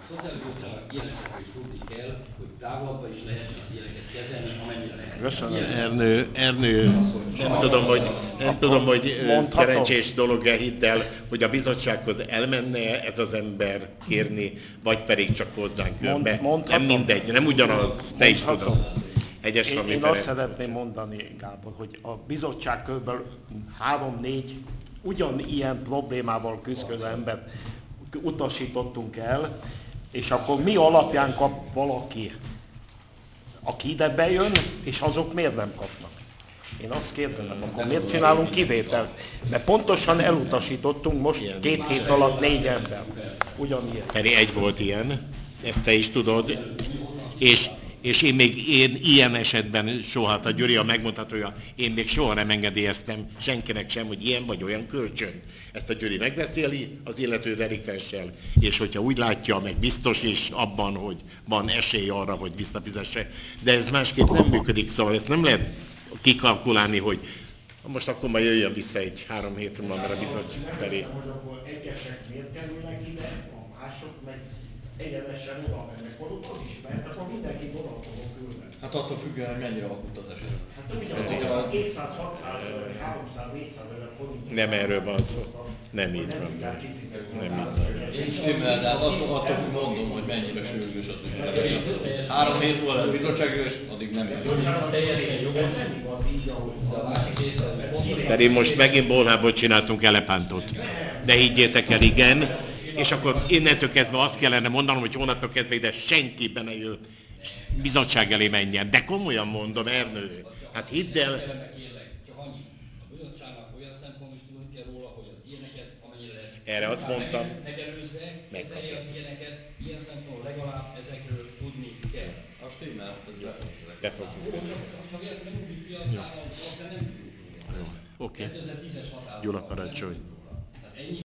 Szociális Bizottságnak ilyen esetről is tudni kell, hogy távolabbra is lehessen az ilyeneket kezelni, amennyire lehet. Tehát Köszönöm ilyen szépen. szempontból ugyanaz, hogy Nem tudom, Akkor hogy mondhatom? szerencsés dolog-e, hidd el, hogy a bizottsághoz elmenne ez az ember kérni, vagy pedig csak hozzánk jön be. Nem Mondhatom? mindegy, nem ugyanaz, te is tudod. Mondhatom? Hegyes Rami Én azt Ferenc. szeretném mondani, Gábor, hogy a bizottság kb. 3-4 ugyanilyen problémával küzdő embert utasítottunk el, és akkor mi alapján kap valaki, aki ide bejön, és azok miért nem kapnak? Én azt kérdezem, akkor nem miért mondom, hogy csinálunk mindenki kivételt? kap. Mert pontosan elutasítottunk most Ilyen 2 hét Másfelől, alatt 4 másfelől ember. pedig persze. Ugyanilyen. Feri, egy volt ilyen, ezt te is Aki tudod, előbb mióta és, kiszolgáltató. és én ilyen esetben soha, hát a Gyuri a megmondhatója, én még soha nem engedélyeztem senkinek sem, hogy ilyen vagy olyan kölcsön. Ezt a Gyuri megbeszéli az illető delikvenssel, és hogyha úgy látja, meg biztos is abban, hogy van esély arra, hogy visszafizesse, de ez másképp nem működik, szóval ezt nem lehet kikalkulálni, hogy most akkor majd jöjjön vissza egy 3 hét múlva, mert a bizottság Nem Feri. értem, hogy akkor egyesek miért kerülnek ide, a mások meg egyenesen oda mennek. Holott az is mehet, akkor mindenkit oda fogok küldeni. Hát attól függően, hogy mennyire akut az eset. Hát Eddig ugyanaz, a... 200-600 ezer, 300-400 ezer forintos Nem erről számlát van szó. hoztam, Nem hogy így nem van, tudják nem. kifizetni a Nem így van. kártevényeket. Stimmel, de hát attól mondom, hogy mennyire sürgős az ügy. Tehát, hogyha 3 hét múlva lesz bizottságülés, addig nem ér. Ez teljesen jogos, Ez nem igaz így, ahogy de a van. másik része, hogy fontos, Pedig most megint bolhából csináltunk elepántot. De higgyétek el, igen. És akkor innentől kezdve azt kellene mondanom, hogy hónaptól kezdve ide senki be ne jön, bizottság elé menjen. De komolyan mondom, Ernő. Hát hidd el, figyelemmel kérlek, csak annyi. A bizottságnak olyan szempontból is tudni kell róla, hogy az ilyeneket, amennyire lehet, erre azt inkább mondtam, megelőzze, kezelje megkapja. az ilyeneket, ilyen szempontból legalább ezekről tudni kell. A stimmel, ez be fog Be következni. fog Jó, csak következni. hogyha véletlenül nem ugrik ki a Jó, támadó, akkor nem tudunk róla. jó, oké. 2010-es határozat Gyula alapján nem parancsolj. tudunk róla. Tehát ennyi